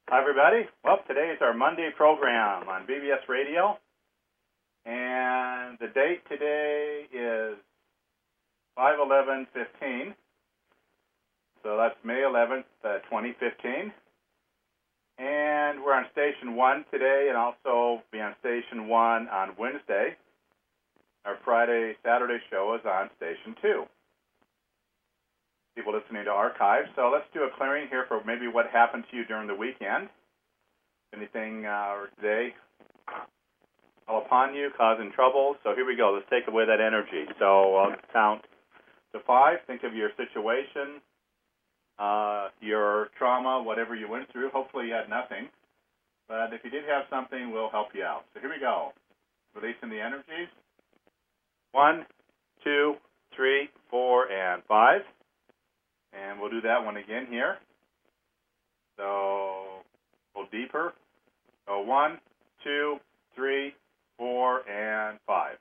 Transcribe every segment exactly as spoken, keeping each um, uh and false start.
Hi, everybody. Well, today is our Monday program on B B S Radio, and the date today is five eleven fifteen, so that's May eleventh, uh, twenty fifteen, and we're on Station one today, and also be on Station one on Wednesday. Our Friday, Saturday show is on Station two. People listening to archives. So let's do a clearing here for maybe what happened to you during the weekend. Anything uh, today all upon you, causing trouble. So here we go. Let's take away that energy. So I'll count to five. Think of your situation, uh, your trauma, whatever you went through. Hopefully you had nothing. But if you did have something, we'll help you out. So here we go. Releasing the energies. One, two, three, four, and five. And we'll do that one again here. So a little deeper. So one, two, three, four, and five.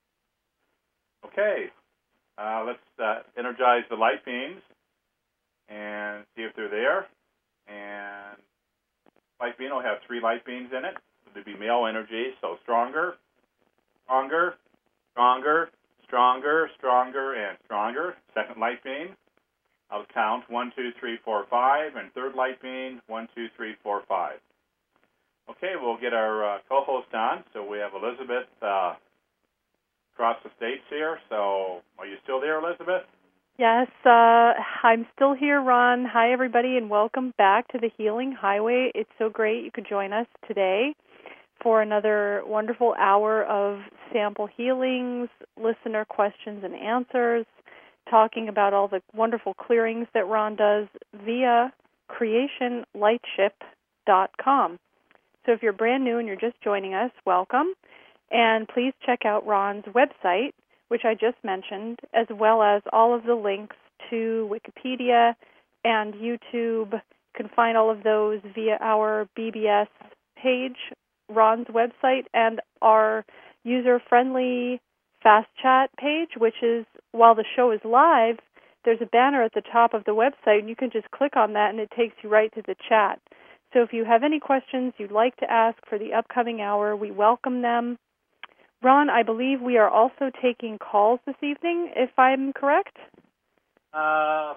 Okay. Uh, let's uh, energize the light beams and see if they're there. And light beam will have three light beams in it. It'll be male energy, so stronger, stronger, stronger, stronger, stronger, and stronger. Second light beam. I'll count one, two, three, four, five, and third light beam, one, two, three, four, five. Okay, we'll get our uh, co-host on. So we have Elizabeth uh, across the states here. So are you still there, Elizabeth? Yes, uh, I'm still here, Ron. Hi, everybody, and welcome back to the Healing Highway. It's so great you could join us today for another wonderful hour of sample healings, listener questions and answers, talking about all the wonderful clearings that Ron does via creation lightship dot com. So if you're brand new and you're just joining us, welcome. And please check out Ron's website, which I just mentioned, as well as all of the links to Wikipedia and YouTube. You can find all of those via our B B S page, Ron's website, and our user-friendly Fast Chat page, which is, while the show is live, there's a banner at the top of the website, and you can just click on that, and it takes you right to the chat. So if you have any questions you'd like to ask for the upcoming hour, we welcome them. Ron, I believe we are also taking calls this evening, if I'm correct? Uh,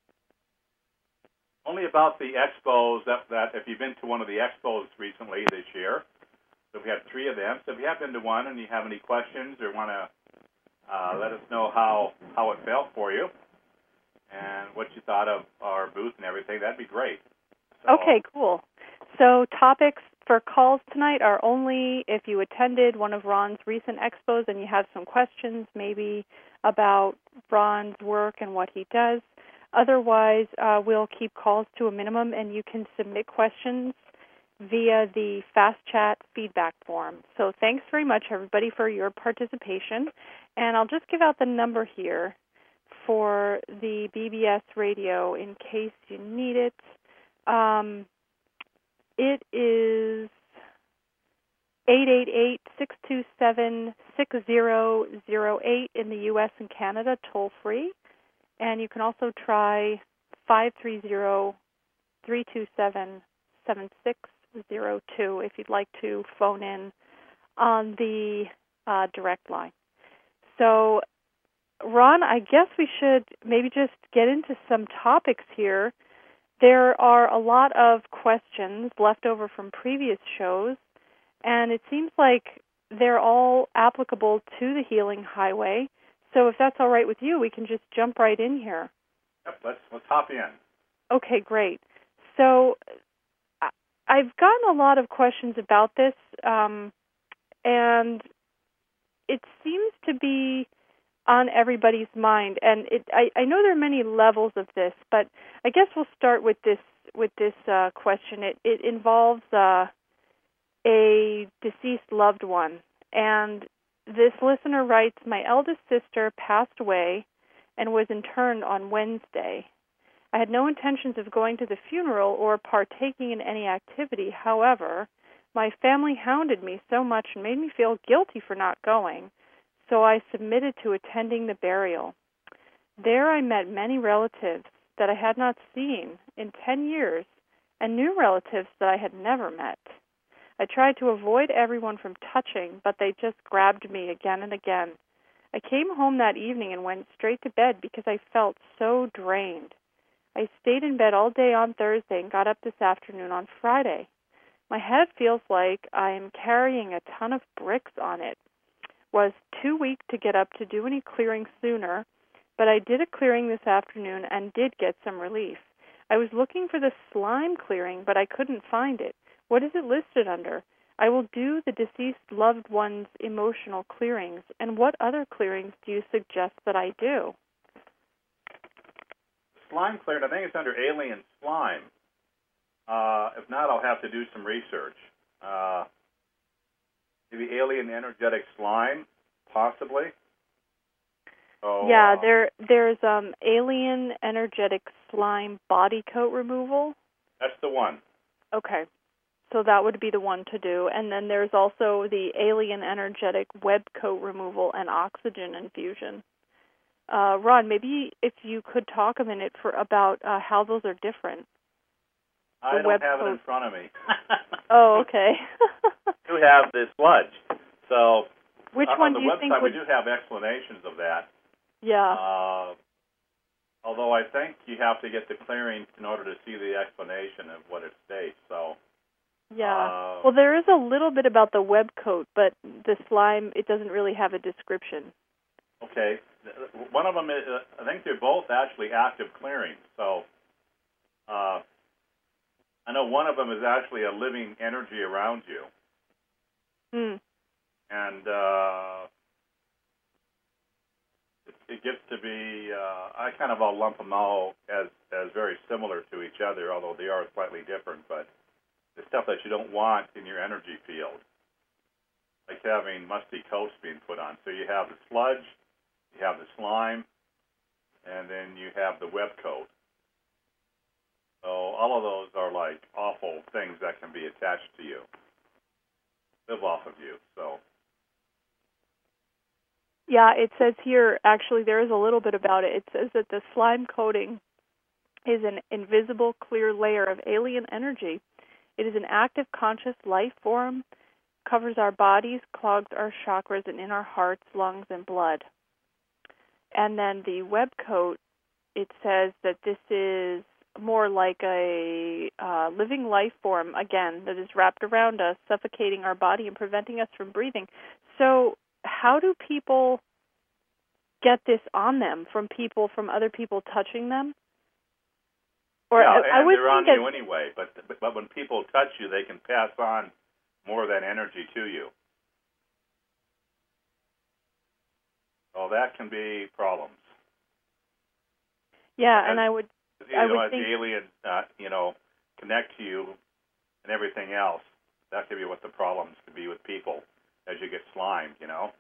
only about the expos, that, that if you've been to one of the expos recently this year. So we have three of them. So if you have been to one and you have any questions or want to uh, let us know how, how it felt for you and what you thought of our booth and everything, that'd be great. So, okay, cool. So topics for calls tonight are only if you attended one of Ron's recent expos and you have some questions maybe about Ron's work and what he does. Otherwise, uh, we'll keep calls to a minimum, and you can submit questions via the Fast Chat feedback form. So thanks very much, everybody, for your participation. And I'll just give out the number here for the B B S radio in case you need it. Um, it is eight eight eight, six two seven, six zero zero eight in the U S and Canada, toll-free. And you can also try five three zero, three two seven, seven six zero two if you'd like to phone in on the uh, direct line. So, Ron, I guess we should maybe just get into some topics here. There are a lot of questions left over from previous shows, and it seems like they're all applicable to the Healing Highway. So if that's all right with you, we can just jump right in here. Yep, let's, let's hop in. Okay, great. So I've gotten a lot of questions about this, um, and it seems to be on everybody's mind. And it, I, I know there are many levels of this, but I guess we'll start with this with this uh, question. It, it involves uh, a deceased loved one, and this listener writes, "My eldest sister passed away and was interned on Wednesday. I had no intentions of going to the funeral or partaking in any activity. However, my family hounded me so much and made me feel guilty for not going, so I submitted to attending the burial. There I met many relatives that I had not seen in ten years and new relatives that I had never met. I tried to avoid everyone from touching, but they just grabbed me again and again. I came home that evening and went straight to bed because I felt so drained. I stayed in bed all day on Thursday and got up this afternoon on Friday. My head feels like I am carrying a ton of bricks on it. Was too weak to get up to do any clearing sooner, but I did a clearing this afternoon and did get some relief. I was looking for the slime clearing, but I couldn't find it. What is it listed under? I will do the deceased loved one's emotional clearings. And what other clearings do you suggest that I do? Slime cleared, I think it's under alien slime. Uh, if not, I'll have to do some research. Uh, maybe alien energetic slime, possibly. Oh, yeah, uh, there there's um, alien energetic slime body coat removal. That's the one. Okay. So that would be the one to do. And then there's also the alien energetic web coat removal and oxygen infusion. Uh, Ron, maybe if you could talk a minute for about uh, how those are different. I the don't web have coat. it in front of me. Oh, okay. You have the sludge. So which uh, one on the do you website think would... we do have explanations of that. Yeah. Uh, although I think you have to get the clearings in order to see the explanation of what it states. So. Yeah. Uh, well, there is a little bit about the web coat, but the slime, it doesn't really have a description. Okay. One of them is, uh, I think they're both actually active clearings. So uh, I know one of them is actually a living energy around you. Hmm. And uh, it, it gets to be, uh, I kind of all lump them all as, as very similar to each other, although they are slightly different. But the stuff that you don't want in your energy field, like having musty coats being put on. So you have the sludge, you have the slime, and then you have the web coat. So all of those are like awful things that can be attached to you, live off of you. So. Yeah, it says here, actually, there is a little bit about it. It says that the slime coating is an invisible, clear layer of alien energy. It is an active, conscious life form, covers our bodies, clogs our chakras, and in our hearts, lungs, and blood. And then the web coat, it says that this is more like a uh, living life form, again, that is wrapped around us, suffocating our body and preventing us from breathing. So how do people get this on them from people, from other people touching them? Or yeah, I, and I would they're on think you anyway, but, but when people touch you, they can pass on more of that energy to you. So that can be problems. Yeah, As, and I would you I know, would as think, the aliens, uh, you know, connect to you and everything else, that could be what the problems could be with people as you get slimed, you know.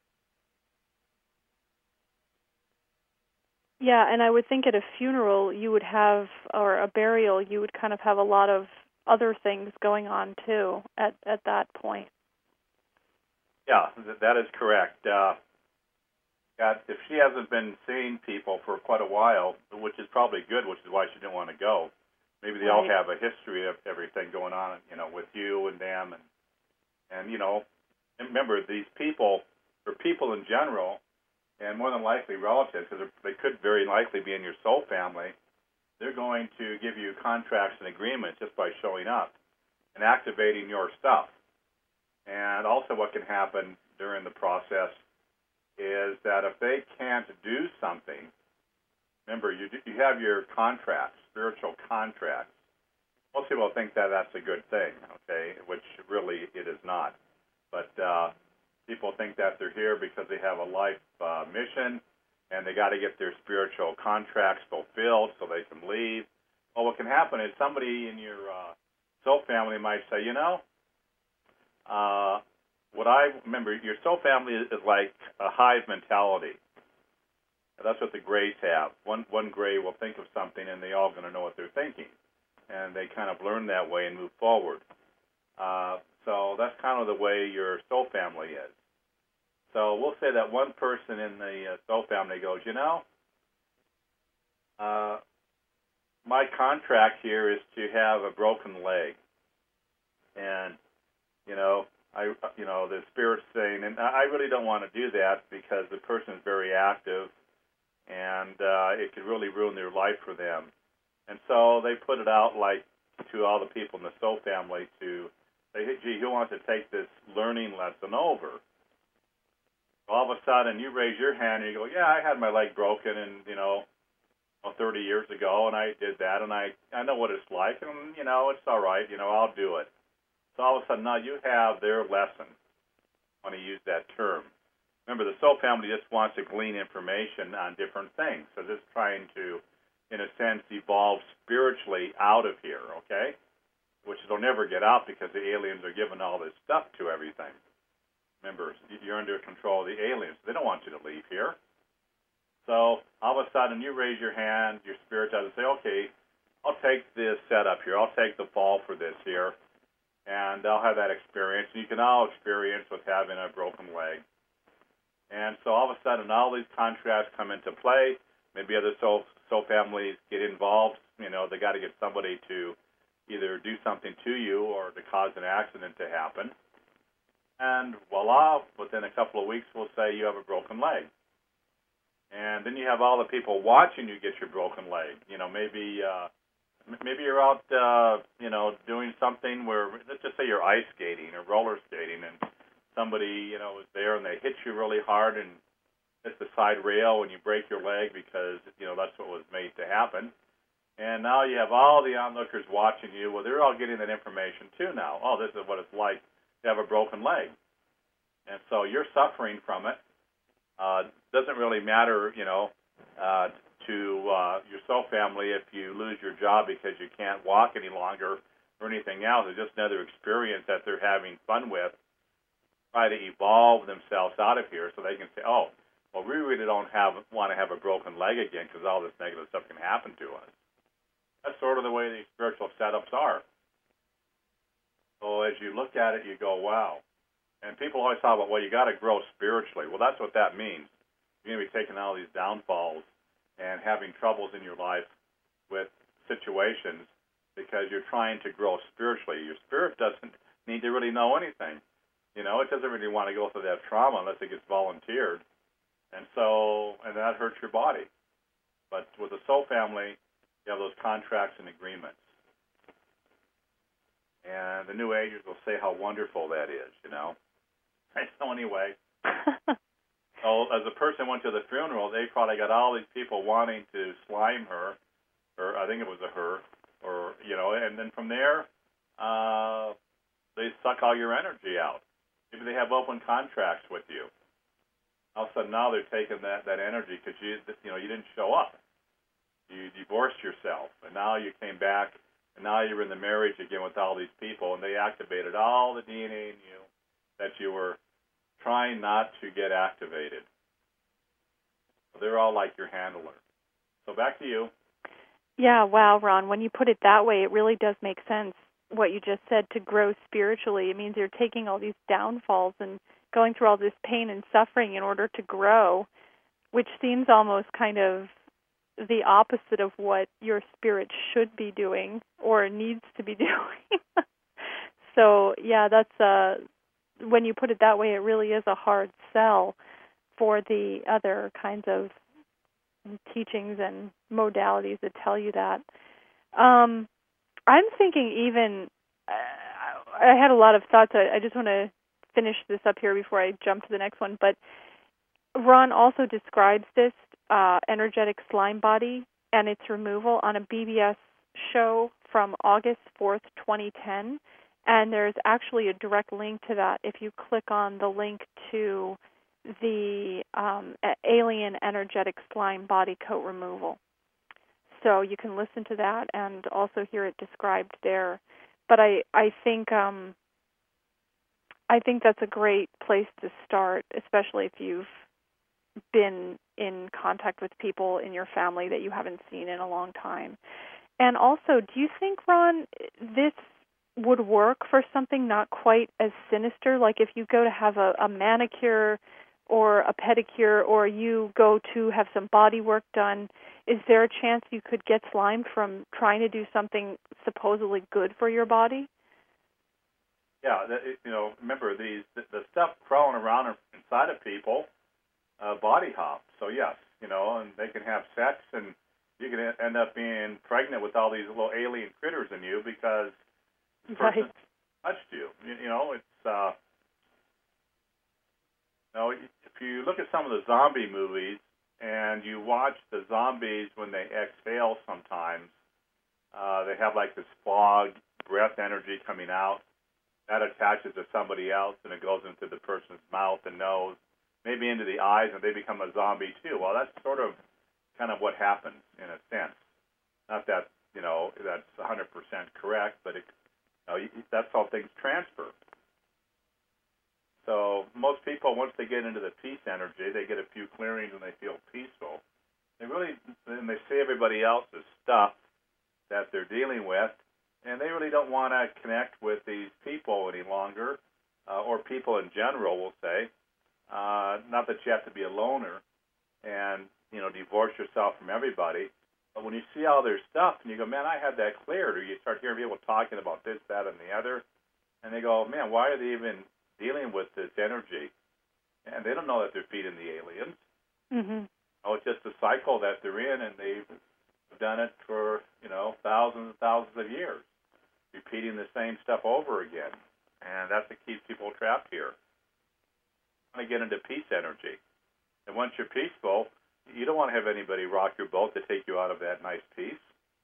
yeah, and I would think at a funeral you would have, or a burial, you would kind of have a lot of other things going on too at, at that point. Yeah, th- that is correct. Uh, God, if she hasn't been seeing people for quite a while, which is probably good, which is why she didn't want to go, maybe they Right. all have a history of everything going on, you know, with you and them. And, and you know, and remember, these people, or people in general, and more than likely relatives, because they could very likely be in your soul family, they're going to give you contracts and agreements just by showing up and activating your stuff. And also what can happen during the process is that if they can't do something, remember, you do, you have your contracts, spiritual contracts. Most people think that that's a good thing, okay, which really it is not. But uh, people think that they're here because they have a life uh, mission, and they got to get their spiritual contracts fulfilled so they can leave. Well, what can happen is somebody in your uh, soul family might say, you know, uh, what I remember, your soul family is, is like a hive mentality. That's what the Greys have. One one Grey will think of something, and they all going to know what they're thinking, and they kind of learn that way and move forward. Uh, so that's kind of the way your soul family is. So we'll say that one person in the uh, soul family goes, you know, uh, my contract here is to have a broken leg, and you know, I you know the spirit's saying, and I really don't want to do that because the person is very active, and uh, it could really ruin their life for them. And so they put it out like to all the people in the Soul family to say, hey, gee, who wants to take this learning lesson over? All of a sudden, you raise your hand and you go, yeah, I had my leg broken, and you know, thirty years ago, and I did that, and I I know what it's like, and you know, it's all right, you know, I'll do it. So all of a sudden, now you have their lesson. I want to use that term. Remember, the Soul family just wants to glean information on different things. So just trying to, in a sense, evolve spiritually out of here, okay? Which they'll never get out because the aliens are giving all this stuff to everything. Remember, you're under control of the aliens. They don't want you to leave here. So all of a sudden, you raise your hand, your spirit does, and say, okay, I'll take this setup here. I'll take the fall for this here, and I'll have that experience. You can all experience with having a broken leg. And so all of a sudden, all these contrasts come into play. Maybe other soul, soul families get involved. You know, they got to get somebody to either do something to you or to cause an accident to happen. And voila, within a couple of weeks, we'll say you have a broken leg. And then you have all the people watching you get your broken leg. You know, maybe uh, maybe you're out, uh, you know, doing something where, let's just say you're ice skating or roller skating, and somebody, you know, is there and they hit you really hard and hit the side rail and you break your leg because, you know, that's what was made to happen. And now you have all the onlookers watching you. Well, they're all getting that information too now. Oh, this is what it's like to have a broken leg. And so you're suffering from it. Uh, doesn't really matter, you know, uh, to uh, your soul family if you lose your job because you can't walk any longer or anything else. It's just another experience that they're having fun with. Try to evolve themselves out of here so they can say, oh, well, we really don't have want to have a broken leg again because all this negative stuff can happen to us. That's sort of the way these spiritual setups are. So as you look at it, you go, wow. And people always talk about, well, you got to grow spiritually. Well, that's what that means. You're going to be taking all these downfalls and having troubles in your life with situations because you're trying to grow spiritually. Your spirit doesn't need to really know anything. You know, it doesn't really want to go through that trauma unless it gets volunteered. And so, and that hurts your body. But with the soul family, you have those contracts and agreements. And the New Agers will say how wonderful that is, you know. So anyway, so as a person went to the funeral, they probably got all these people wanting to slime her, or I think it was a her, or, you know, and then from there, uh, they suck all your energy out. Maybe they have open contracts with you. All of a sudden now they're taking that, that energy because you, you know, you didn't show up. You divorced yourself, and now you came back, and now you're in the marriage again with all these people, and they activated all the D N A in you that you were trying not to get activated. So they're all like your handler. So back to you. Yeah, wow, Ron, when you put it that way, it really does make sense. What you just said, to grow spiritually, it means you're taking all these downfalls and going through all this pain and suffering in order to grow, which seems almost kind of the opposite of what your spirit should be doing or needs to be doing. So, yeah, that's uh, when you put it that way, it really is a hard sell for the other kinds of teachings and modalities that tell you that. Um, I'm thinking even, uh, I had a lot of thoughts. I, I just want to finish this up here before I jump to the next one. But Ron also describes this uh, energetic slime body and its removal on a B B S show from August fourth, twenty ten. And there's actually a direct link to that if you click on the link to the um, alien energetic slime body coat removal. So you can listen to that and also hear it described there. But I, I think um, I think that's a great place to start, especially if you've been in contact with people in your family that you haven't seen in a long time. And also, do you think, Ron, this would work for something not quite as sinister? Like if you go to have a, a manicure or a pedicure, or you go to have some body work done, is there a chance you could get slimed from trying to do something supposedly good for your body? Yeah, that, you know, remember these the, the stuff crawling around inside of people, uh, body hops. So yes, you know, and they can have sex, and you can end up being pregnant with all these little alien critters in you because the person Right. touched you. You, you know, it's uh, you know, if you look at some of the zombie movies and you watch the zombies when they exhale, sometimes uh, they have like this fog breath energy coming out. That attaches to somebody else, and it goes into the person's mouth and nose, maybe into the eyes, and they become a zombie too. Well, that's sort of kind of what happens in a sense. Not that, you know, that's one hundred percent correct, but it, you know, that's how things transfer. So most people, once they get into the peace energy, they get a few clearings and they feel peaceful. They really, and they see everybody else's stuff that they're dealing with, and they really don't want to connect with these people any longer, uh, or people in general, we'll say. Uh, not that you have to be a loner and, you know, divorce yourself from everybody, but when you see all their stuff and you go, man, I had that cleared, or you start hearing people talking about this, that, and the other, and they go, man, why are they even dealing with this energy? And they don't know that they're feeding the aliens. Mm-hmm. Oh, it's just a cycle that they're in, and they've done it for, you know, thousands and thousands of years, repeating the same stuff over again. And that's what keeps people trapped here. You want to get into peace energy. And once you're peaceful, you don't want to have anybody rock your boat to take you out of that nice peace.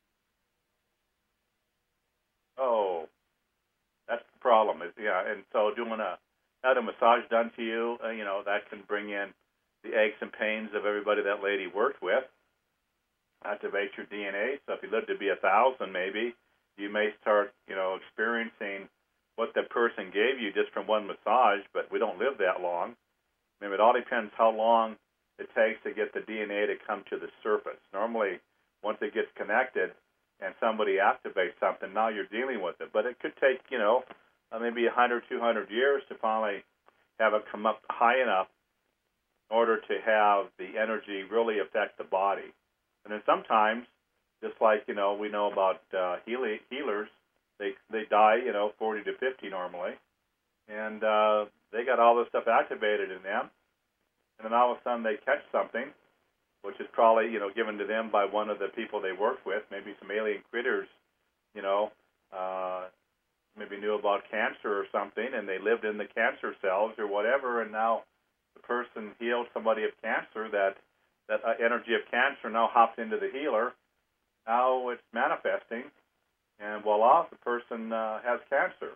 Oh, that's the problem. Is yeah, and so doing a having a massage done to you, uh, you know, that can bring in the aches and pains of everybody that lady worked with. Activate your D N A. So if you live to be a thousand, maybe you may start, you know, experiencing what the person gave you just from one massage. But we don't live that long. I mean, it all depends how long it takes to get the D N A to come to the surface. Normally, once it gets connected and somebody activates something, now you're dealing with it. But it could take, you know, uh, maybe one hundred, two hundred years to finally have it come up high enough in order to have the energy really affect the body. And then sometimes, just like, you know, we know about uh, heal- healers, they they die, you know, forty to fifty normally, and uh, they got all this stuff activated in them, and then all of a sudden they catch something, which is probably, you know, given to them by one of the people they worked with, maybe some alien critters, you know, uh, maybe knew about cancer or something, and they lived in the cancer cells or whatever, and now the person healed somebody of cancer, that that uh, energy of cancer now hopped into the healer. Now it's manifesting, and voila, the person uh, has cancer.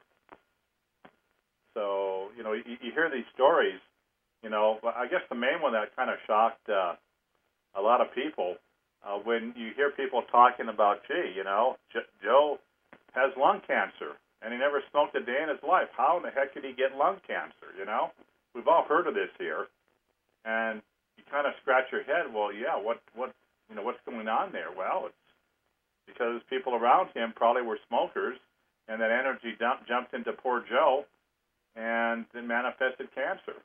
So, you know, you, you hear these stories, you know, but I guess the main one that kind of shocked uh, a lot of people, uh, when you hear people talking about, gee, you know, J- Joe has lung cancer, and he never smoked a day in his life. How in the heck did he get lung cancer, you know? We've all heard of this here, and you kind of scratch your head, well, yeah, what, what, you know, what's going on there? Well, it's because people around him probably were smokers, and that energy dump, jumped into poor Joe, and then manifested cancer.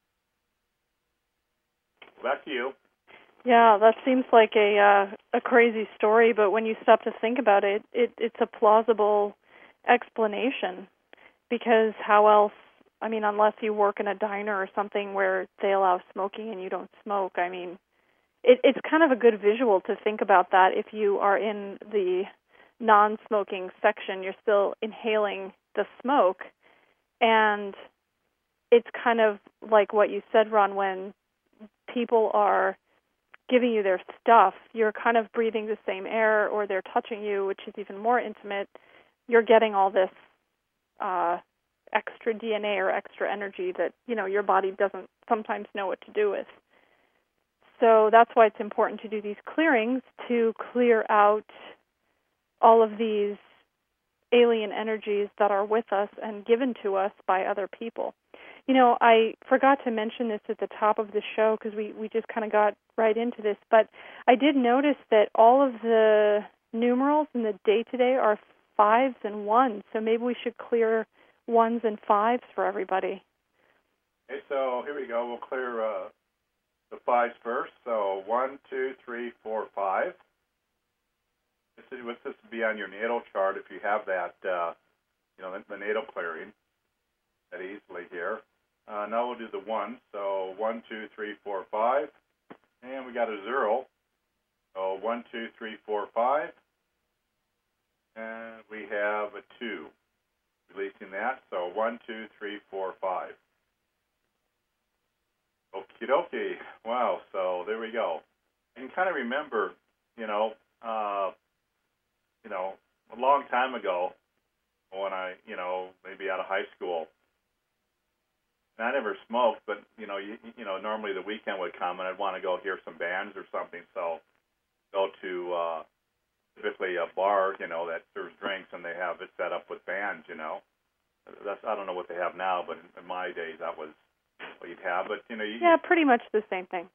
Back to you. Yeah, that seems like a uh, a crazy story, but when you stop to think about it, it, it's a plausible explanation, because how else, I mean, unless you work in a diner or something where they allow smoking and you don't smoke, I mean, it, it's kind of a good visual to think about that. If you are in the non-smoking section, you're still inhaling the smoke, and it's kind of like what you said, Ron, when people are giving you their stuff, you're kind of breathing the same air, or they're touching you, which is even more intimate. You're getting all this uh, extra D N A or extra energy that, you know, your body doesn't sometimes know what to do with. So that's why it's important to do these clearings, to clear out all of these alien energies that are with us and given to us by other people. You know, I forgot to mention this at the top of the show because we, we just kind of got right into this, but I did notice that all of the numerals in the day-to-day are fives and ones, so maybe we should clear ones and fives for everybody. Okay, so here we go. We'll clear uh, the fives first. So one, two, three, four, five. This is what's this would be on your natal chart if you have that, uh, you know, the, the natal clearing that easily here. Uh, now we'll do the one. So one, two, three, four, five, and we got a zero. So one, two, three, four, five, and we have a two. Releasing that. So one, two, three, four, five. Okie dokie. Wow. So there we go. And kind of remember, you know, uh, you know, a long time ago when I, you know, maybe out of high school, and I never smoked, but you know, you, you know, normally the weekend would come and I'd want to go hear some bands or something. So go to uh, typically a bar, you know, that serves drinks and they have it set up with bands, you know. That's I don't know what they have now, but in, in my days that was what you'd have. But you know, you yeah, pretty much the same thing.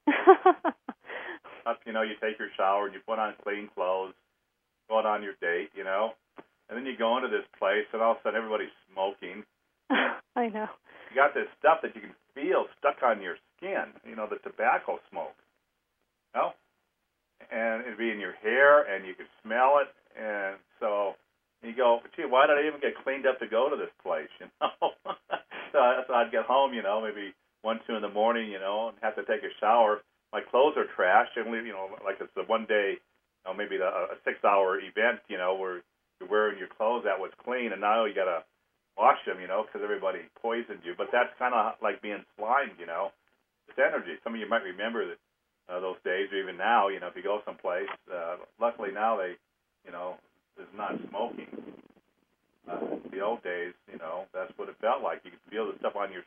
up, you know, you take your shower, you put on clean clothes, go out on your date, you know, and then you go into this place and all of a sudden everybody's smoking. I know. You got this stuff that you can feel stuck on your skin, you know, the tobacco smoke, you know, and it'd be in your hair and you could smell it, and so you go, gee, why did I even get cleaned up to go to this place, you know? so, so I'd get home, you know, maybe one, two in the morning, you know, and have to take a shower. My clothes are trashed, and we, you know, like it's a one day, you know, maybe the, a six-hour event, you know, where you're wearing your clothes that was clean, and now you got to wash them, you know, because everybody poisoned you. But that's kind of like being slimed, you know. It's energy. Some of you might remember that uh, those days, or even now, you know, if you go someplace. Uh, luckily now they, you know, there's not smoking. Uh, the old days, you know, that's what it felt like. You could feel the stuff on your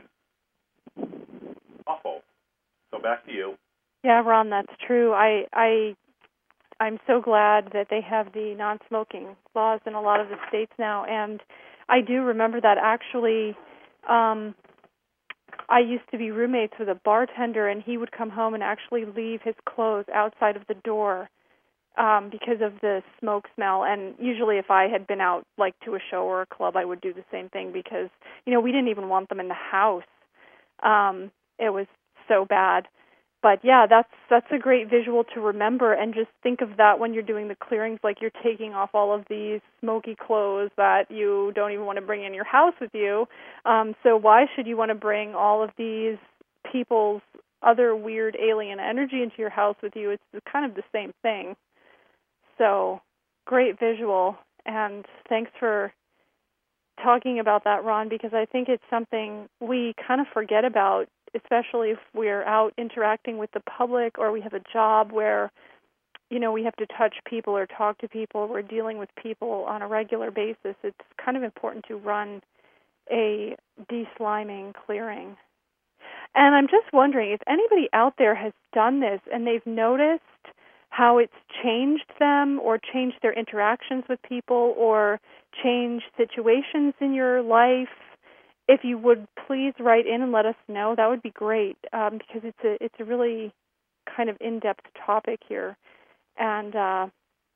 skin. Awful. So back to you. Yeah, Ron, that's true. I I I'm so glad that they have the non-smoking laws in a lot of the states now, and I do remember that actually. Um, I used to be roommates with a bartender, and he would come home and actually leave his clothes outside of the door um, because of the smoke smell. And usually if I had been out like to a show or a club, I would do the same thing because, you know, we didn't even want them in the house. Um, it was so bad. But, yeah, that's that's a great visual to remember, and just think of that when you're doing the clearings, like you're taking off all of these smoky clothes that you don't even want to bring in your house with you. Um, so why should you want to bring all of these people's other weird alien energy into your house with you? It's kind of the same thing. So great visual, and thanks for talking about that, Ron, because I think it's something we kind of forget about, especially if we're out interacting with the public or we have a job where, you know, we have to touch people or talk to people. We're dealing with people on a regular basis. It's kind of important to run a de-sliming clearing. And I'm just wondering if anybody out there has done this and they've noticed how it's changed them or changed their interactions with people or changed situations in your life. If you would please write in and let us know, that would be great, um, because it's a it's a really kind of in-depth topic here. And uh,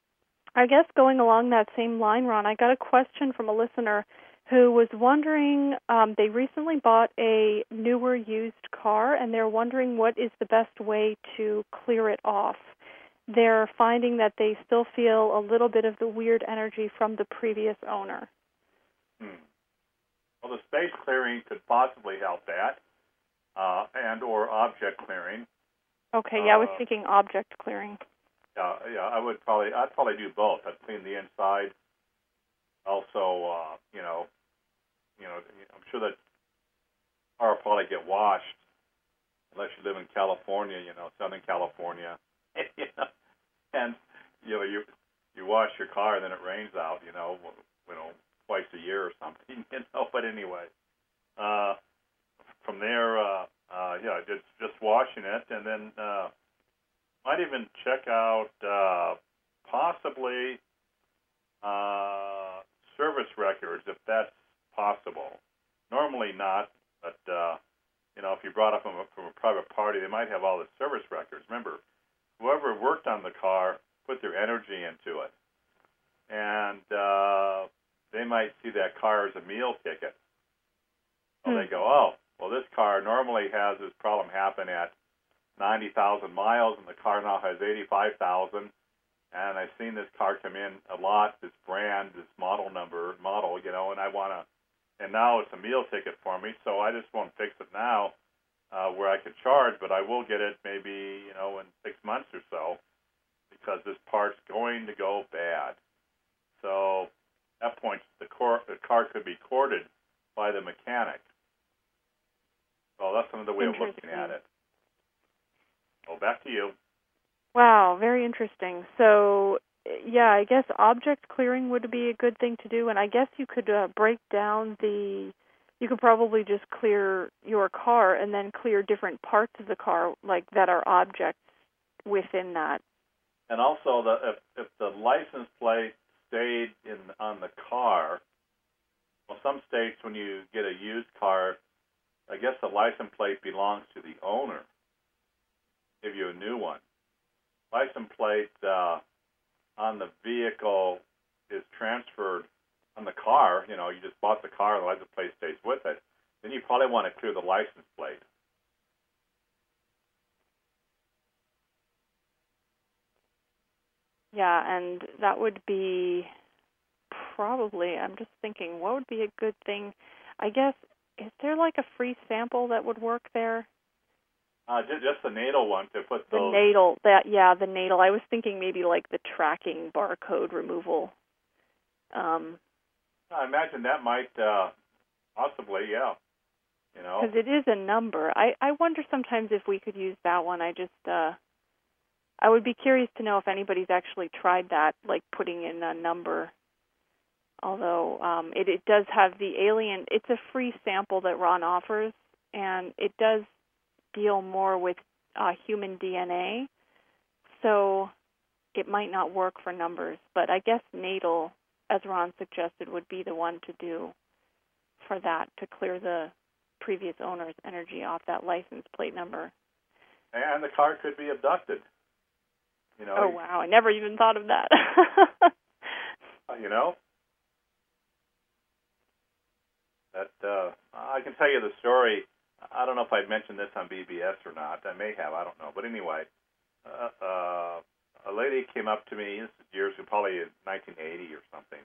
I guess going along that same line, Ron, I got a question from a listener who was wondering, um, they recently bought a newer used car, and they're wondering what is the best way to clear it off. They're finding that they still feel a little bit of the weird energy from the previous owner. Hmm. Well, the space clearing could possibly help that, uh, and or object clearing. Okay, yeah, I was uh, thinking object clearing. Yeah, yeah, I would probably, I'd probably do both. I'd clean the inside. Also, uh, you know, you know, I'm sure that car will probably get washed, unless you live in California, you know, Southern California, you know, and you know, you you wash your car and then it rains out, you know, you know. twice a year or something, you know. But anyway, uh, from there, uh, uh, yeah, just just washing it, and then uh, might even check out uh, possibly uh, service records if that's possible. Normally not, but uh, you know, if you brought up from a, from a private party, they might have all the service records. Remember, whoever worked on the car put their energy into it, and uh, they might see that car as a meal ticket. So hmm. they go, oh, Well, this car normally has this problem happen at ninety thousand miles, and the car now has eighty-five thousand. And I've seen this car come in a lot, this brand, this model number, model, you know, and I want to, and now it's a meal ticket for me, so I just won't fix it now uh, where I could charge, but I will get it maybe, you know, in six months or so because this part's going to go bad. So at that point, the, cor- the car could be corded by the mechanic. So that's another way of looking at it. So back to you. Wow, very interesting. So, yeah, I guess object clearing would be a good thing to do, and I guess you could uh, break down the, you could probably just clear your car and then clear different parts of the car, like that are objects within that. And also, the, if, if the license plate stayed in on the car, well, some states when you get a used car, I guess the license plate belongs to the owner. Give you a new one. License plate uh, on the vehicle is transferred on the car. You know, you just bought the car, the license plate stays with it. Then you probably want to clear the license plate. Yeah, and that would be probably, I'm just thinking, what would be a good thing? I guess, is there like a free sample that would work there? Uh, just, just the natal one to put those. The natal, that yeah, the natal. I was thinking maybe like the tracking barcode removal. Um, I imagine that might uh, possibly, yeah. You know, because it is a number. I, I wonder sometimes if we could use that one. I just, uh, I would be curious to know if anybody's actually tried that, like putting in a number. Although um, it, it does have the alien, it's a free sample that Ron offers, and it does deal more with uh, human D N A, so it might not work for numbers. But I guess natal, as Ron suggested, would be the one to do for that, to clear the previous owner's energy off that license plate number. And the car could be abducted. You know. Oh, wow. I never even thought of that. You know? That uh, I can tell you the story. I don't know if I mentioned this on B B S or not. I may have. I don't know. But anyway, uh, uh, a lady came up to me. This is years ago, probably in nineteen eighty or something.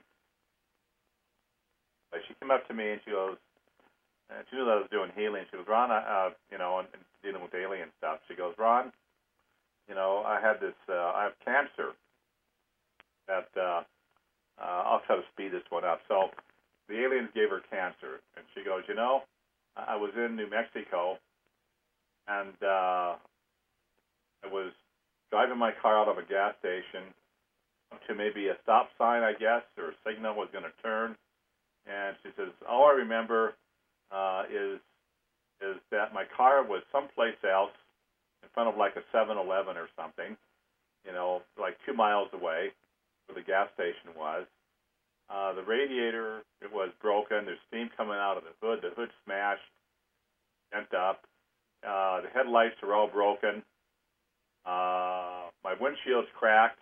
But she came up to me and she goes, and she knew that I was doing healing. She goes, Ron, uh, you know, and, and dealing with alien stuff. She goes, Ron, you know, I had this, uh, I have cancer. That uh, uh, I'll try to speed this one up. So the aliens gave her cancer, and she goes, you know, I was in New Mexico, and uh, I was driving my car out of a gas station up to maybe a stop sign, I guess, or a signal was going to turn. And she says, all I remember uh, is is that my car was someplace else in front of like a seven eleven or something, you know, like two miles away where the gas station was. Uh, the radiator, it was broken. There's steam coming out of the hood. The hood smashed, bent up. Uh, the headlights are all broken. Uh, my windshield's cracked.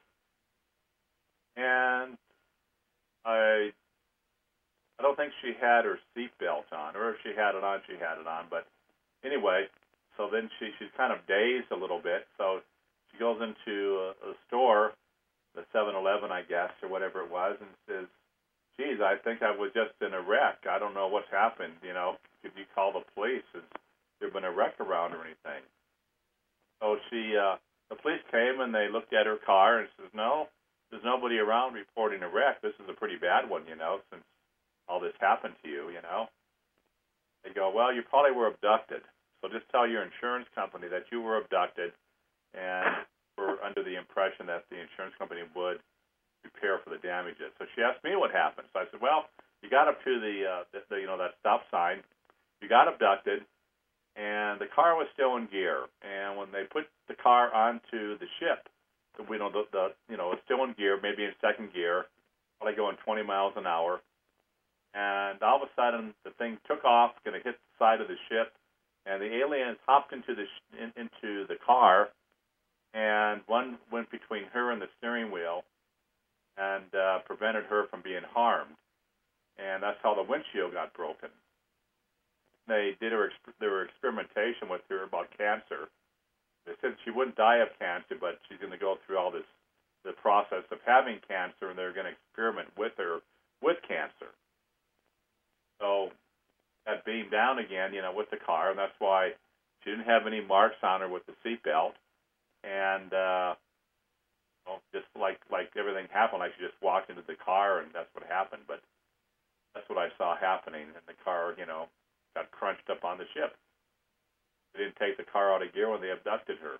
And I I don't think she had her seatbelt on, or if she had it on, she had it on. But anyway, so then she, she's kind of dazed a little bit. So she goes into a, a store, the seven eleven, I guess, or whatever it was, and says, geez, I think I was just in a wreck. I don't know what's happened. You know, could you call the police? Has there been a wreck around or anything? So she, uh, the police came and they looked at her car and says, no, there's nobody around reporting a wreck. This is a pretty bad one, you know, since all this happened to you, you know. They go, well, you probably were abducted. So just tell your insurance company that you were abducted and were under the impression that the insurance company would repair for the damages. So she asked me what happened. So I said, well, you got up to the, uh, the, the you know, that stop sign. You got abducted, and the car was still in gear. And when they put the car onto the ship, the, you know, the, the you know, it's still in gear, maybe in second gear, probably going twenty miles an hour. And all of a sudden, the thing took off, going to hit the side of the ship, and the aliens hopped into the sh- in, into the car, and one went between her and the steering wheel, and uh, prevented her from being harmed. And that's how the windshield got broken. they did her their experimentation with her about cancer. They said she wouldn't die of cancer, but she's going to go through all this the process of having cancer, and they're going to experiment with her with cancer. So that beamed down again, you know, with the car, and that's why she didn't have any marks on her with the seatbelt, and uh, well, just like like everything happened, like she just walked into the car, and that's what happened. But that's what I saw happening, and the car, you know, got crunched up on the ship. They didn't take the car out of gear when they abducted her.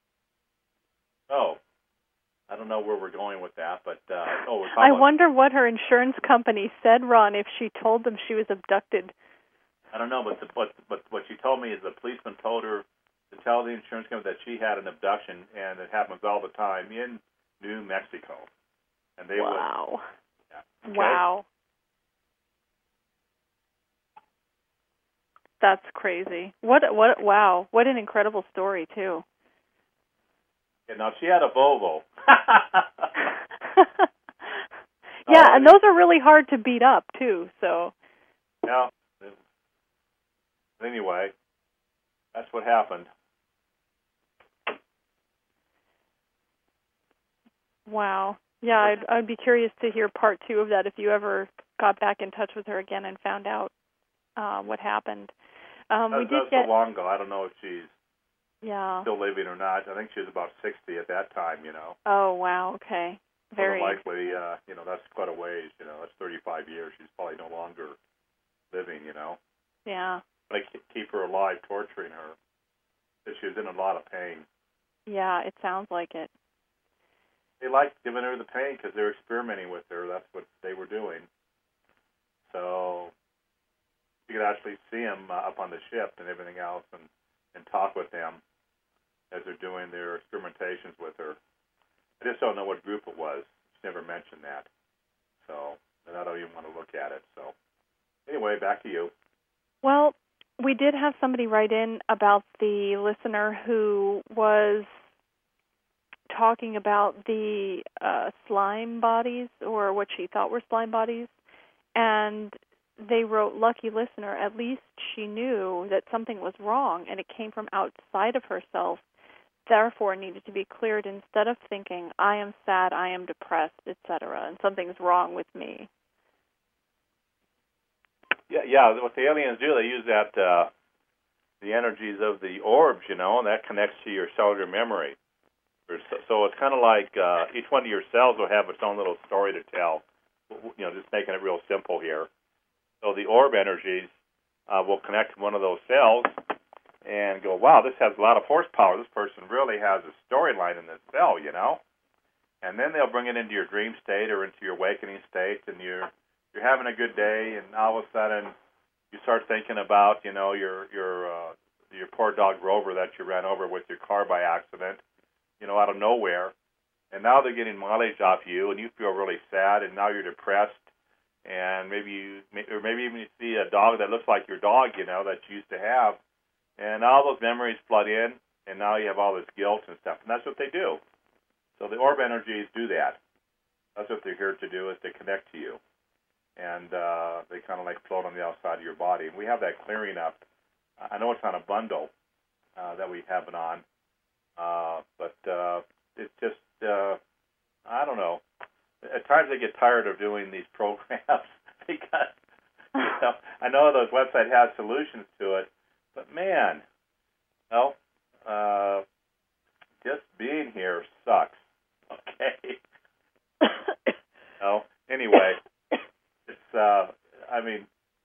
So I don't know where we're going with that, but uh, oh, we're I wonder what her insurance company said, Ron, if she told them she was abducted. I don't know, but the, but but what she told me is the policeman told her to tell the insurance company that she had an abduction, and it happens all the time in New Mexico. And they wow. would, yeah. Okay. Wow. That's crazy. What what wow, what an incredible story too. Yeah, now she had a Volvo. Yeah, and those are really hard to beat up too, so. Yeah. Anyway, that's what happened. Wow. Yeah, I'd I'd be curious to hear part two of that if you ever got back in touch with her again and found out uh, what happened. Um, that, we did that was get so long ago. I don't know if she's yeah still living or not. I think she was about sixty at that time. You know. Oh wow. Okay. Very More likely. Uh, you know, that's quite a ways. You know, that's thirty-five years. She's probably no longer living. You know. Yeah. But I keep her alive, torturing her. Because she was in a lot of pain. Yeah, it sounds like it. They liked giving her the pain because they were experimenting with her. That's what they were doing. So you could actually see them uh, up on the ship and everything else, and, and talk with them as they're doing their experimentations with her. I just don't know what group it was. She never mentioned that. So, and I don't even want to look at it. So, anyway, back to you. Well, we did have somebody write in about the listener who was talking about the uh, slime bodies, or what she thought were slime bodies, and they wrote, "Lucky listener, at least she knew that something was wrong, and it came from outside of herself, therefore needed to be cleared instead of thinking, I am sad, I am depressed, et cetera, and something's wrong with me." Yeah, yeah. What the aliens do, they use that uh, the energies of the orbs, you know, and that connects to your cellular memory. So, so it's kind of like uh, each one of your cells will have its own little story to tell. You know, just making it real simple here. So the orb energies uh, will connect to one of those cells and go, wow, this has a lot of horsepower. This person really has a storyline in this cell, you know. And then they'll bring it into your dream state or into your awakening state, and you're you're having a good day, and all of a sudden you start thinking about, you know, your your uh, your poor dog Rover that you ran over with your car by accident, you know, out of nowhere. And now they're getting mileage off you, and you feel really sad, and now you're depressed. And maybe you, or maybe even you see a dog that looks like your dog, you know, that you used to have, and all those memories flood in, and now you have all this guilt and stuff. And that's what they do. So the orb energies do that. That's what they're here to do, is to connect to you. And uh, they kind of like float on the outside of your body. And we have that clearing up. I know it's on a bundle uh, that we have it on, uh, but uh, it's just, uh, I don't know. At times I get tired of doing these programs because, you know, I know those websites have solutions to it, but man, well, uh, just being here sucks. Okay. So anyway, it's, uh, I mean,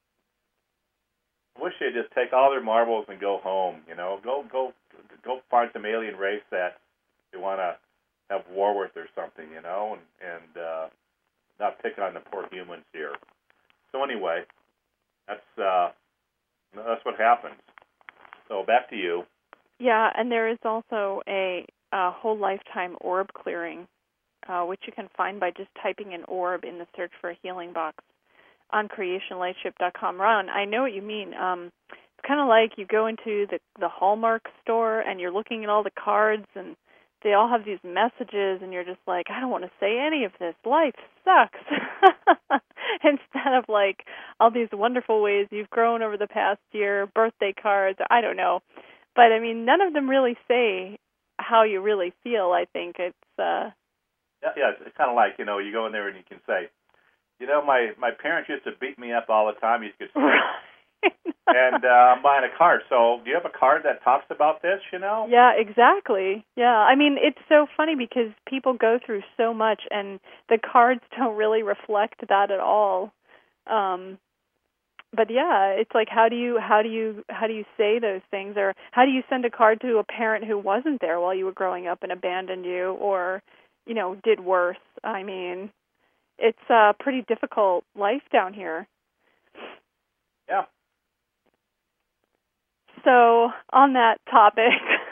I wish they'd just take all their marbles and go home, you know, go, go, go find some alien race that you want to have war with or something, you know, and, and uh, not pick on the poor humans here. So anyway, that's uh, that's what happens. So back to you. Yeah, and there is also a, a whole lifetime orb clearing, uh, which you can find by just typing in orb in the search for a healing box on creation lightship dot com. Ron, I know what you mean. Um, it's kind of like you go into the, the Hallmark store and you're looking at all the cards, and they all have these messages, and you're just like, I don't want to say any of this. Life sucks. instead of like all these wonderful ways you've grown over the past year, birthday cards, I don't know. But I mean, none of them really say how you really feel. I think it's uh yeah, yeah, it's kind of like, you know, you go in there and you can say, you know, my my parents used to beat me up all the time. You could say, and uh, I'm buying a card. So do you have a card that talks about this, you know? Yeah, exactly. Yeah. I mean, it's so funny because people go through so much and the cards don't really reflect that at all. Um but yeah, it's like how do you how do you how do you say those things, or how do you send a card to a parent who wasn't there while you were growing up and abandoned you, or, you know, did worse? I mean, it's a pretty difficult life down here. Yeah. So, on that topic,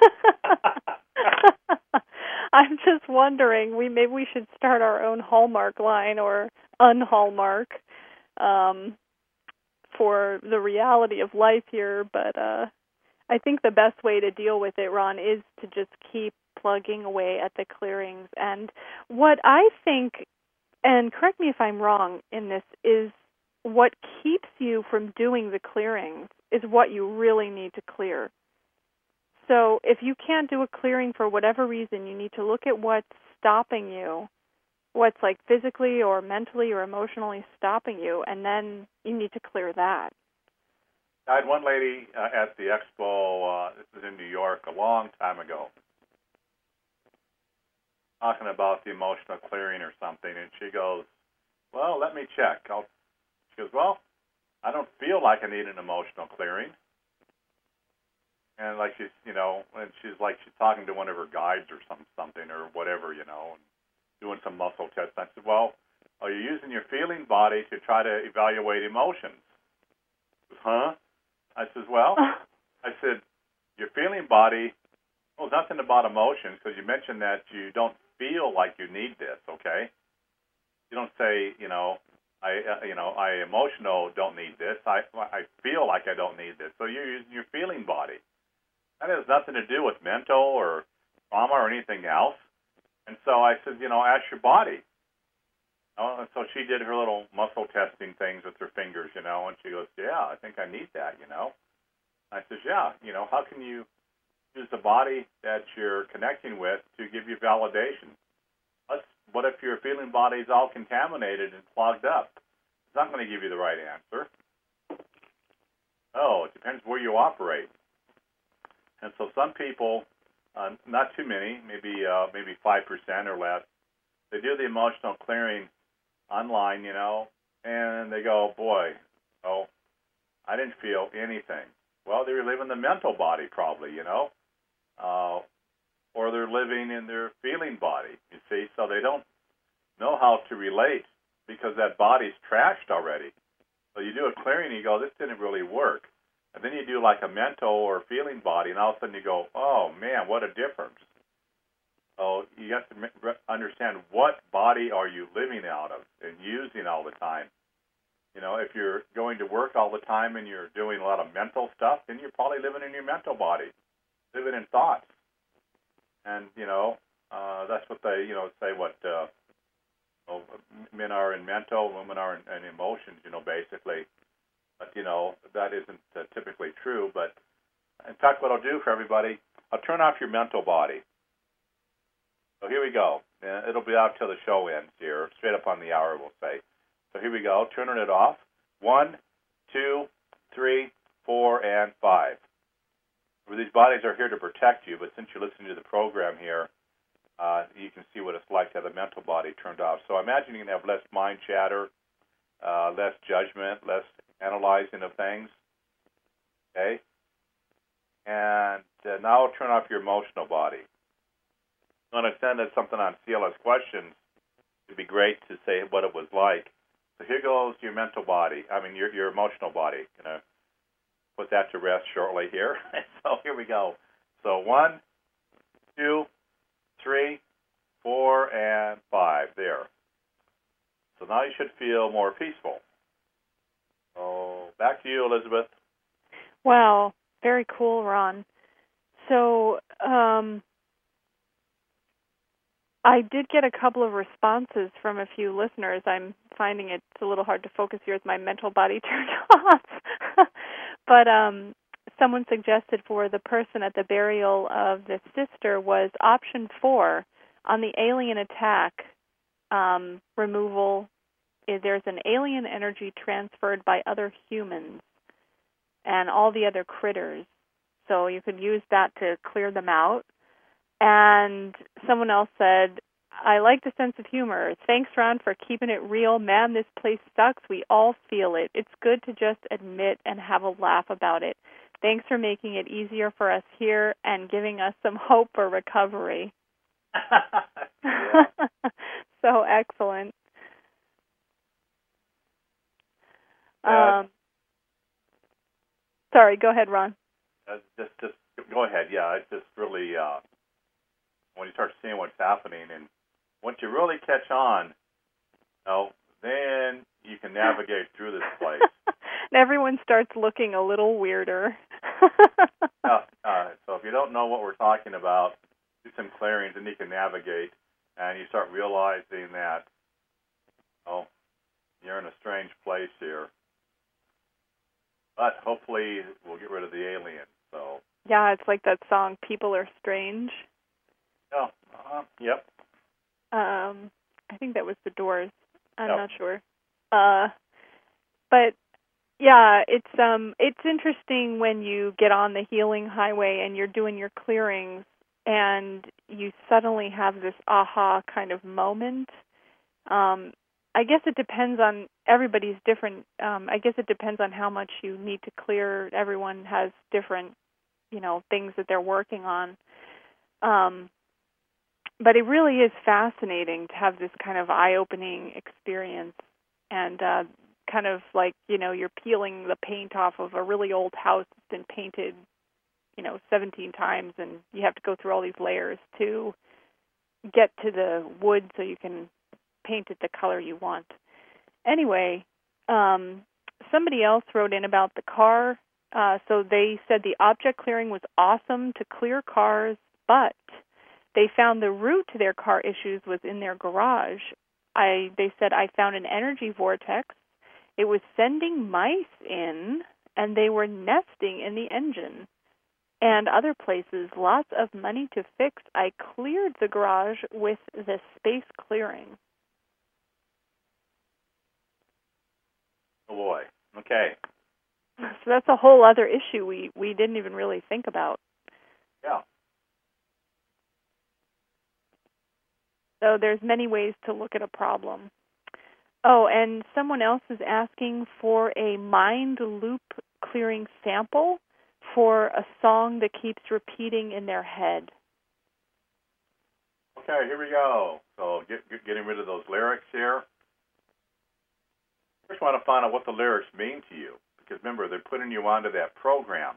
I'm just wondering, we maybe we should start our own Hallmark line or unhallmark um, for the reality of life here. But uh, I think the best way to deal with it, Ron, is to just keep plugging away at the clearings. And what I think, and correct me if I'm wrong in this, is what keeps you from doing the clearings is what you really need to clear. So if you can't do a clearing for whatever reason, you need to look at what's stopping you, what's like physically or mentally or emotionally stopping you, and then you need to clear that. I had one lady uh, at the expo, uh, this was in New York a long time ago, talking about the emotional clearing or something, and she goes, well, let me check. I'll, she goes, well, I don't feel like I need an emotional clearing. And like she's, you know, and she's like she's talking to one of her guides or some something or whatever, you know, and doing some muscle tests. I said, well, are you using your feeling body to try to evaluate emotions? She goes, huh? I says, well, I said, your feeling body, well, nothing about emotions, because you mentioned that you don't feel like you need this, okay? You don't say, you know, I, uh, you know, I emotional don't need this. I, I feel like I don't need this. So you're using your feeling body. That has nothing to do with mental or trauma or anything else. And so I said, you know, ask your body. Oh, and so she did her little muscle testing things with her fingers, you know, and she goes, yeah, I think I need that, you know. I says, yeah, you know, how can you use the body that you're connecting with to give you validation? Let's, what if your feeling body is all contaminated and clogged up? It's not going to give you the right answer. Oh, it depends where you operate. And so some people, uh, not too many, maybe uh, maybe five percent or less, they do the emotional clearing online, you know, and they go, boy, oh, I didn't feel anything. Well, they're living the mental body probably, you know, uh, or they're living in their feeling body, you see, so they don't know how to relate because that body's trashed already. So you do a clearing and you go, this didn't really work. And then you do like a mental or feeling body, and all of a sudden you go, oh, man, what a difference. So you have to understand what body are you living out of and using all the time. You know, if you're going to work all the time and you're doing a lot of mental stuff, then you're probably living in your mental body, living in thoughts. And, you know, uh, that's what they, you know, say what uh, well, men are in mental, women are in, in emotions, you know, basically. But, you know, that isn't uh, typically true. But, in fact, what I'll do for everybody, I'll turn off your mental body. So here we go. Uh, it'll be out till the show ends here, straight up on the hour, we'll say. So here we go, turning it off. One, two, three, four, and five. These bodies are here to protect you, but since you're listening to the program here, uh, you can see what it's like to have the mental body turned off. So imagine you can have less mind chatter, uh, less judgment, less analyzing of things. Okay? And uh, now I'll turn off your emotional body. I'm going to send us something on C L S questions. It'd be great to say what it was like. So here goes your mental body, I mean your your emotional body. Going to put that to rest shortly here. So here we go. So one, two, three, four, and five. There. So now you should feel more peaceful. So back to you, Elizabeth. Wow, very cool, Ron. So um, I did get a couple of responses from a few listeners. I'm finding it, it's a little hard to focus here as my mental body turned off. But um, someone suggested for the person at the burial of the sister was option four on the alien attack um, removal. There's an alien energy transferred by other humans and all the other critters. So you could use that to clear them out. And someone else said, I like the sense of humor. Thanks, Ron, for keeping it real. Man, this place sucks. We all feel it. It's good to just admit and have a laugh about it. Thanks for making it easier for us here and giving us some hope for recovery. So excellent. Uh, um, sorry, go ahead, Ron. Uh, just, just go ahead. Yeah, it's just really uh, when you start seeing what's happening, and once you really catch on, you know, then you can navigate through this place. And everyone starts looking a little weirder. uh, uh, so if you don't know what we're talking about, do some clearings, and you can navigate, and you start realizing that, oh, you're in a strange place here. But hopefully we'll get rid of the alien. So yeah, it's like that song, People Are Strange. Oh, uh-huh. Yep. Um, I think that was The Doors. I'm Yep. not sure. Uh, but yeah, it's um, it's interesting when you get on the healing highway and you're doing your clearings, and you suddenly have this aha kind of moment. Um, I guess it depends on everybody's different. Um, I guess it depends on how much you need to clear. Everyone has different, you know, things that they're working on. Um, but it really is fascinating to have this kind of eye-opening experience, and uh, kind of like, you know, you're peeling the paint off of a really old house that's been painted, you know, seventeen times, and you have to go through all these layers to get to the wood so you can paint it the color you want. Anyway, um, somebody else wrote in about the car. Uh, so they said the object clearing was awesome to clear cars, but they found the root to their car issues was in their garage. I they said, I found an energy vortex. It was sending mice in, and they were nesting in the engine and other places. Lots of money to fix. I cleared the garage with the space clearing. Oh, boy. Okay. So that's a whole other issue we, we didn't even really think about. Yeah. So there's many ways to look at a problem. Oh, and someone else is asking for a mind loop clearing sample for a song that keeps repeating in their head. Okay, here we go. So get, get, getting rid of those lyrics here. First, want to find out what the lyrics mean to you, because remember, they're putting you onto that program.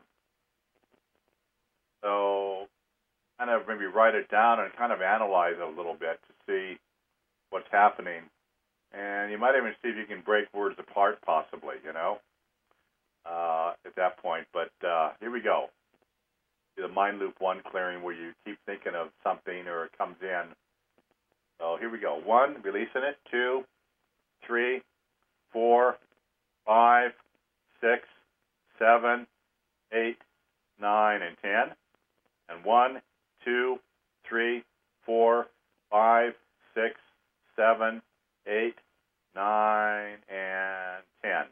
So kind of maybe write it down and kind of analyze it a little bit to see what's happening. And you might even see if you can break words apart, possibly, you know, uh, at that point. But uh, here we go. The Mind Loop one clearing, where you keep thinking of something or it comes in. So here we go. One, releasing it. Two, three, four, five, six, seven, eight, nine, and ten. And one, two, three, four, five, six, seven, eight, nine, and ten.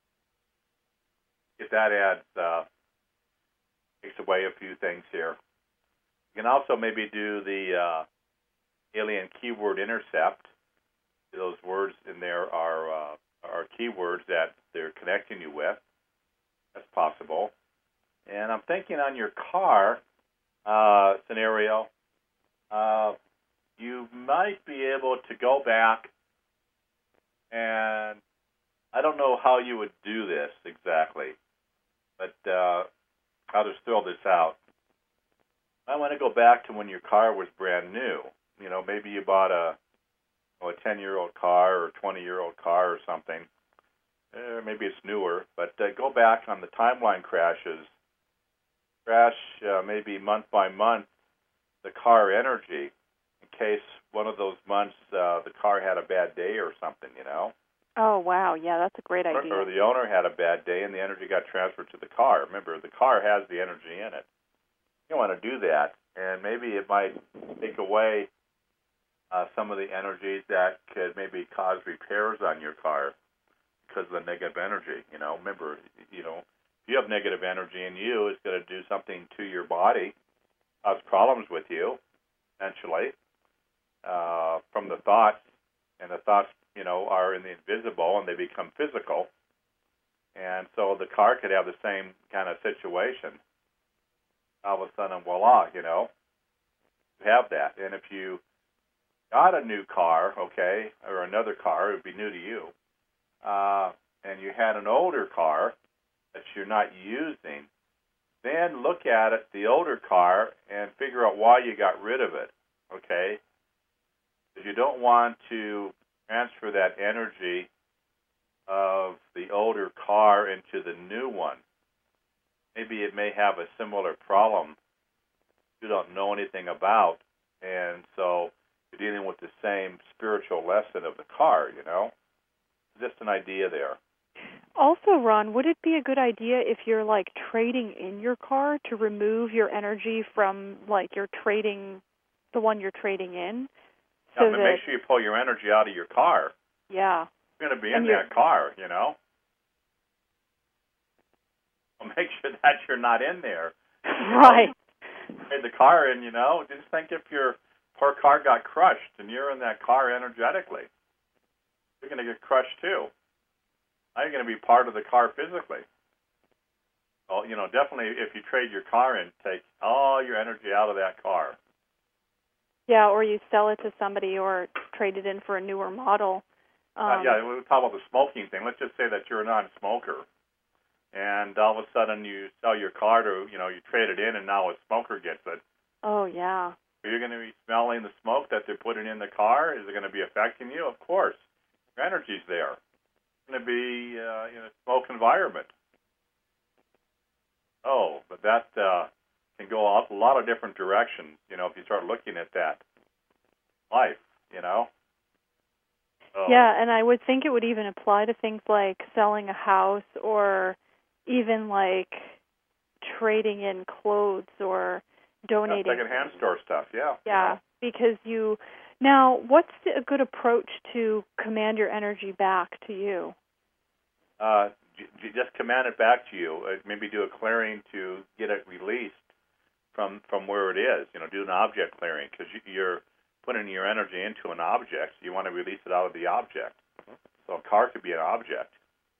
If that adds, uh, takes away a few things here. You can also maybe do the uh, alien keyword intercept. Those words in there are uh, are keywords that they're connecting you with. That's possible. And I'm thinking on your car uh, scenario, uh, you might be able to go back, and I don't know how you would do this exactly, but uh, I'll just throw this out. I want to go back to when your car was brand new. You know, maybe you bought a a ten-year-old car or a twenty-year-old car or something. Uh, maybe it's newer, but uh, go back on the timeline crashes. Crash uh, maybe month by month the car energy in case one of those months uh, the car had a bad day or something, you know. Oh, wow. Yeah, that's a great idea. Or, or the owner had a bad day and the energy got transferred to the car. Remember, the car has the energy in it. You don't want to do that, and maybe it might take away uh, some of the energies that could maybe cause repairs on your car because of the negative energy. You know, remember, you know, if you have negative energy in you, it's going to do something to your body, cause problems with you, essentially, uh, from the thoughts, and the thoughts, you know, are in the invisible and they become physical. And so the car could have the same kind of situation. All of a sudden, voila, you know, you have that. And if you got a new car, okay, or another car, it would be new to you, uh, and you had an older car that you're not using, then look at it, the older car, and figure out why you got rid of it, okay? Because you don't want to transfer that energy of the older car into the new one. Maybe it may have a similar problem you don't know anything about, and so you're dealing with the same spiritual lesson of the car, you know? Just an idea there. Also, Ron, would it be a good idea if you're, like, trading in your car to remove your energy from, like, you're trading, the one you're trading in? So yeah, but that, make sure you pull your energy out of your car. Yeah. You're going to be in that car, you know? Well, make sure that you're not in there. Right. Trade the car in, you know? Just think if your poor car got crushed and you're in that car energetically. You're going to get crushed too. Now you're going to be part of the car physically. Well, you know, definitely if you trade your car in, take all your energy out of that car. Yeah, or you sell it to somebody or trade it in for a newer model. Um, uh, yeah, we'll talk about the smoking thing. Let's just say that you're a non-smoker, and all of a sudden you sell your car to, you know, you trade it in, and now a smoker gets it. Oh, yeah. Are you going to be smelling the smoke that they're putting in the car? Is it going to be affecting you? Of course. Your energy's there. It's going to be uh, in a smoke environment. Oh, but that uh, can go a lot of different directions, you know, if you start looking at that life, you know. Oh. Yeah, and I would think it would even apply to things like selling a house or even like trading in clothes or donating. Yeah, secondhand store stuff, yeah. Yeah, because you... Now, what's a good approach to command your energy back to you? Uh, j- just command it back to you. Uh, maybe do a clearing to get it released from from where it is. You know, do an object clearing because you, you're putting your energy into an object. So you want to release it out of the object. So a car could be an object.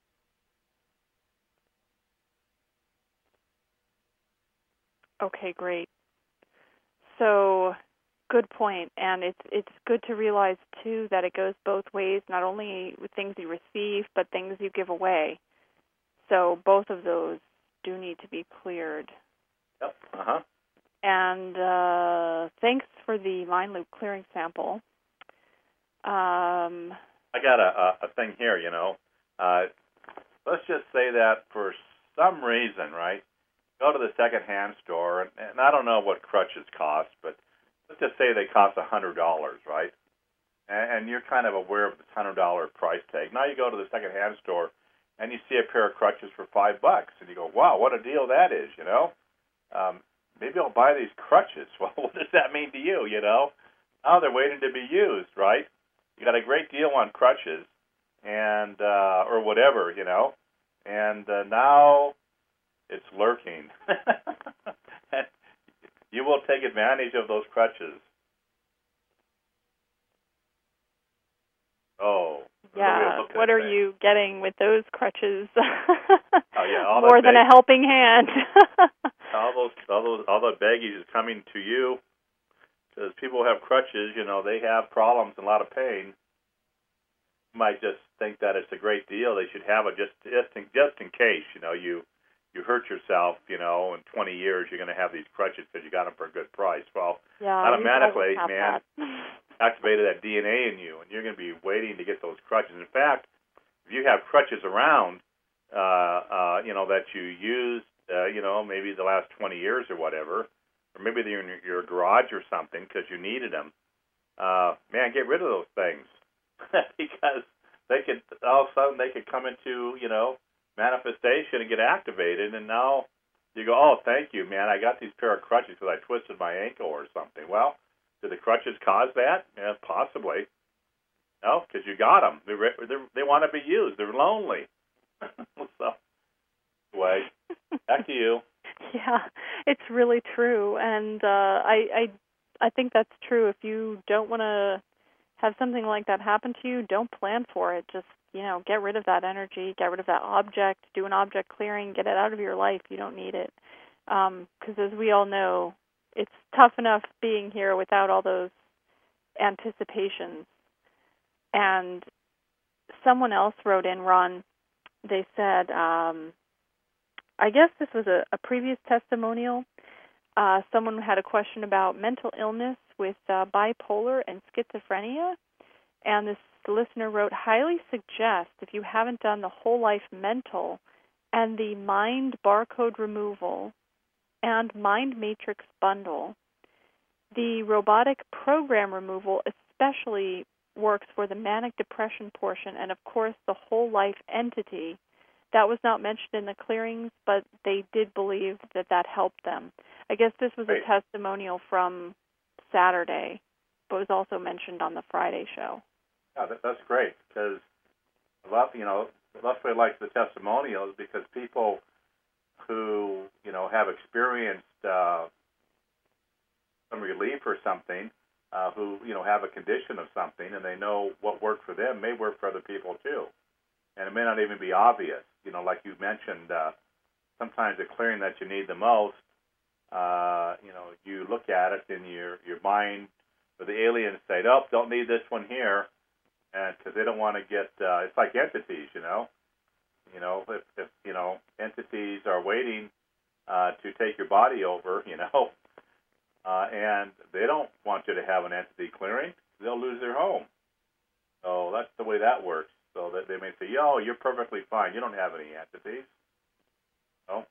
Okay, great. So... Good point, and it's it's good to realize, too, that it goes both ways, not only with things you receive, but things you give away. So both of those do need to be cleared. Yep, uh-huh. And uh, thanks for the line loop clearing sample. Um, I got a, a, a thing here, you know. Uh, let's just say that for some reason, right, go to the secondhand store, and, and I don't know what crutches cost, but let's just say they cost one hundred dollars, right? And, and you're kind of aware of this one hundred dollars price tag. Now you go to the second-hand store, and you see a pair of crutches for five bucks, and you go, wow, what a deal that is, you know? Um, maybe I'll buy these crutches. Well, what does that mean to you, you know? Now they're waiting to be used, right? You got a great deal on crutches, and uh, or whatever, you know? And uh, now it's lurking. You will take advantage of those crutches. Oh. Yeah. What are you getting with those crutches? Oh yeah, all more than bag- a helping hand. all those, all those, all the baggage is coming to you because people who have crutches. You know, they have problems and a lot of pain. You might just think that it's a great deal. They should have it just, just in, just in case. You know, you. You hurt yourself, you know, in twenty years you're going to have these crutches because you got them for a good price. Well, yeah, automatically, man, that. activated that D N A in you, and you're going to be waiting to get those crutches. In fact, if you have crutches around, uh, uh, you know, that you used, uh, you know, maybe the last twenty years or whatever, or maybe they're in your garage or something because you needed them, uh, man, get rid of those things because they could all of a sudden they could come into, you know, manifestation and get activated, and now you go, oh, thank you, man, I got these pair of crutches because I twisted my ankle or something. Well, did the crutches cause that? Yeah, possibly. No, because you got them. They're, they're, they want to be used. They're lonely. So, anyway, back to you. Yeah, it's really true, and uh, I, I, I think that's true. If you don't want to have something like that happen to you, don't plan for it. Just, you know, get rid of that energy, get rid of that object, do an object clearing, get it out of your life. You don't need it, because um, as we all know, it's tough enough being here without all those anticipations. And someone else wrote in, Ron, they said, um, I guess this was a, a previous testimonial. Uh, someone had a question about mental illness with uh, bipolar and schizophrenia. And this listener wrote, highly suggest if you haven't done the whole life mental and the mind barcode removal and mind matrix bundle, the robotic program removal especially works for the manic depression portion and, of course, the whole life entity. That was not mentioned in the clearings, but they did believe that that helped them. I guess this was Right. a testimonial from Saturday, but was also mentioned on the Friday show. Yeah, that, that's great, because a lot, you know, that's why I like the testimonials, because people who, you know, have experienced uh, some relief or something, uh, who, you know, have a condition of something, and they know what worked for them may work for other people too. And it may not even be obvious. You know, like you mentioned, uh, sometimes the clearing that you need the most, uh, you know, you look at it and your your mind, or the aliens say, nope, don't need this one here, and because they don't want to get, uh, it's like entities, you know. You know, if, if you know, entities are waiting uh, to take your body over, you know, uh, and they don't want you to have an entity clearing, they'll lose their home. So that's the way that works. So that they may say, yo, you're perfectly fine. You don't have any entities. No?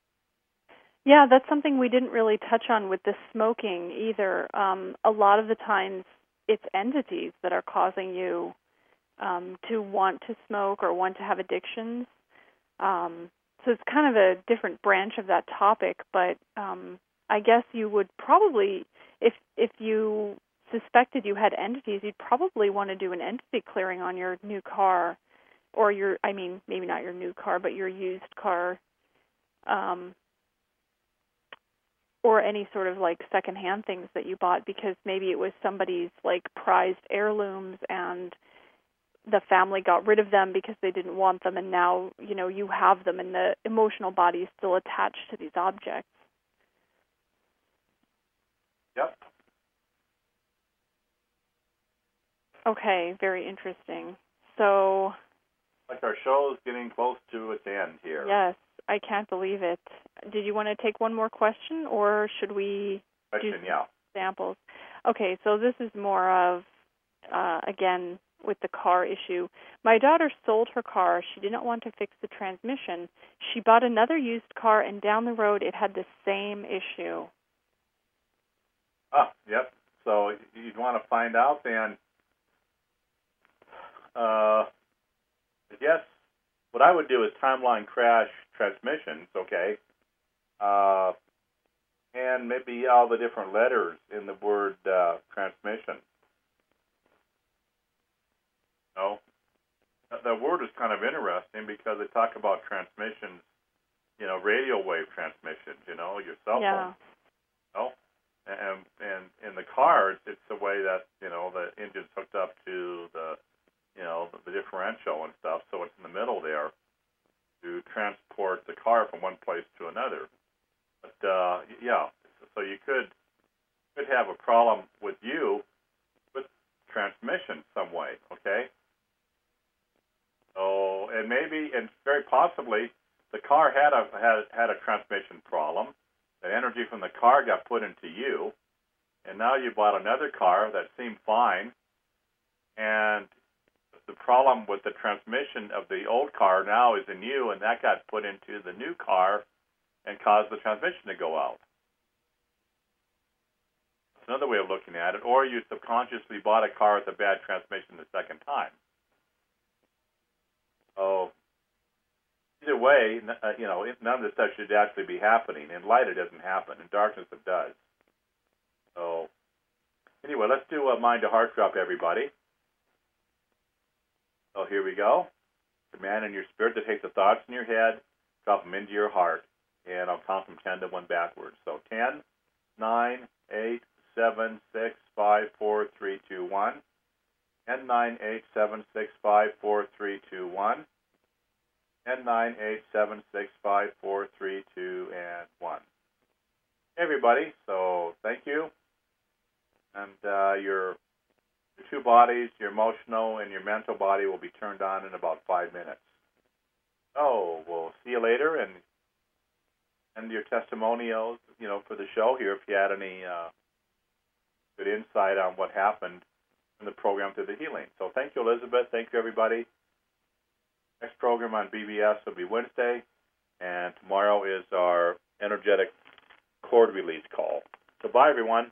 Yeah, that's something we didn't really touch on with the smoking either. Um, a lot of the times it's entities that are causing you um, to want to smoke or want to have addictions. Um, so it's kind of a different branch of that topic, but um, I guess you would probably, if if you suspected you had entities, you'd probably want to do an entity clearing on your new car, or your, I mean, maybe not your new car, but your used car, um, or any sort of like secondhand things that you bought, because maybe it was somebody's like prized heirlooms and the family got rid of them because they didn't want them, and now, you know, you have them and the emotional body is still attached to these objects. Yep. Okay, very interesting. So, like our show is getting close to its end here. Yes, I can't believe it. Did you want to take one more question, or should we question, do yeah. samples? Okay, so this is more of, uh, again, with the car issue. My daughter sold her car. She did not want to fix the transmission. She bought another used car, and down the road it had the same issue. Ah, yep. So you'd want to find out then, uh, I guess what I would do is timeline crash transmissions, okay, uh, and maybe all the different letters in the word uh, transmission. No, the word is kind of interesting because they talk about transmissions, you know, radio wave transmissions, you know, your cell phone. Yeah. You know? And and in the cars, it's the way that, you know, the engine's hooked up to the, you know, the, the differential and stuff, so it's in the middle there to transport the car from one place to another. But uh, yeah, so you could could have a problem with you with transmission some way, okay? So, and maybe, and very possibly, the car had a had had a transmission problem. The energy from the car got put into you, and now you bought another car that seemed fine, and the problem with the transmission of the old car now is in you, and that got put into the new car and caused the transmission to go out. That's another way of looking at it. Or you subconsciously bought a car with a bad transmission the second time. So either way, uh, you know, none of this stuff should actually be happening. In light, it doesn't happen. In darkness, it does. So anyway, let's do a mind to heart drop, everybody. So here we go. Command in your spirit to take the thoughts in your head, drop them into your heart, and I'll count from ten to one backwards. So ten, nine, eight, seven, six, five, four, three, two, one. ten, nine, eight, seven, six, five, four, three, two, one. ten, nine, eight, seven, six, five, four, three, two, and one. Hey, everybody, so thank you. And uh, your, your two bodies, your emotional and your mental body, will be turned on in about five minutes. So we'll see you later, and and your testimonials, you know, for the show here, if you had any uh, good insight on what happened in the program through the healing. So thank you, Elizabeth. Thank you, everybody. Next program on B B S will be Wednesday, and tomorrow is our energetic cord release call. So bye, everyone.